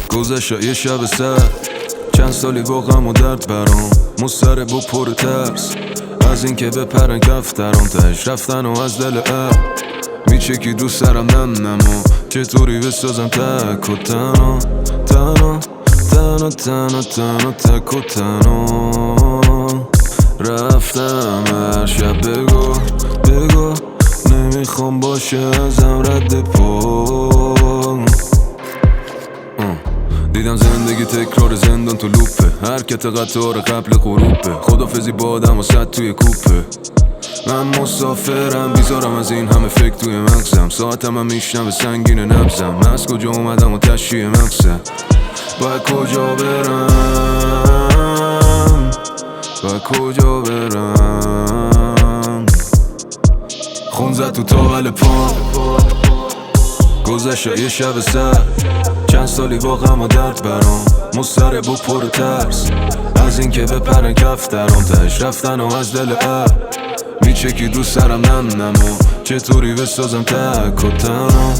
گذشت یه شب سر چند سالی با غم و درد برام مستره با پر ترس از این که بپرن کف درام تهش رفتن و از دل میچکی دوست دارم نمو چطوری بسازم تک و تنها تک و تنها رفتم هر شب بگو نمیخوام باشه ازم رد پا دیدم زندگی تکرار زندان تو لوپه حرکت قطار قبل غروبه خدافزی با آدم و صد توی کوپه من مسافرم بیزارم از این همه فکر توی مغزم ساعتم هم میشنم سنگین نبزم از کجا اومدم و تشریح مغزم باید کجا برم خون زد تو تاول پام گذشت یه شب سر چند سالی با غم و درد برام مستره با پر ترس از این که بپرن کف درام تهش رفتن و از دل میچکی دوست دارم نمو چطوری بسازم تک و تنها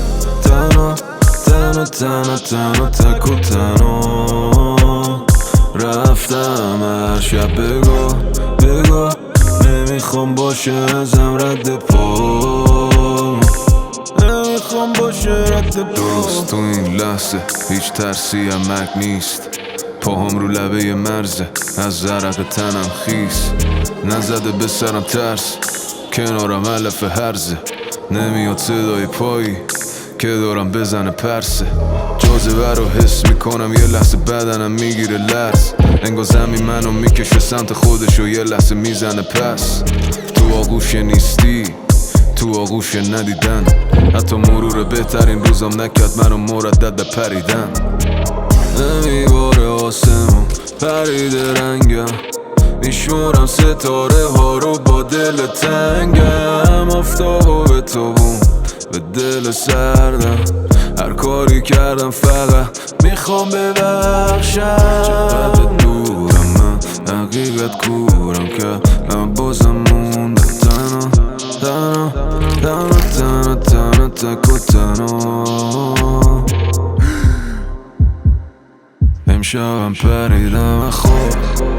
تک و تنها رفتم هر شب بگو نمیخوام باشه ازم رد پا نمیخوام باشه رد پا درست تو این لحظه هیچ ترسی هم مرگ نیست پاهم رو لبه مرزه از زرق تنم خیس نزده به سرم ترس کنارم علف هرزه نمیاد صدای پایی که دارم بزنه پرسه جاذبه رو حس میکنم یه لحظه بدنم میگیره لرز انگار زمین منو میکشه سمت خودش و یه لحظه میزنه پس تو آغوش نیستی تو آغوش ندیدن حتی مرور بهترین روزم نکرد منو مردد به پریدن نمیباره آسمون پرید رنگم میشمارم ستاره ها رو با دل تنگم آفتابو به تو بون به دل سردم هر کاری کردم فقط میخوام ببخشم چقدر دورم من حقیقت کورم که من بازم موندم تنها تک و تنها امشبم پریدم خواب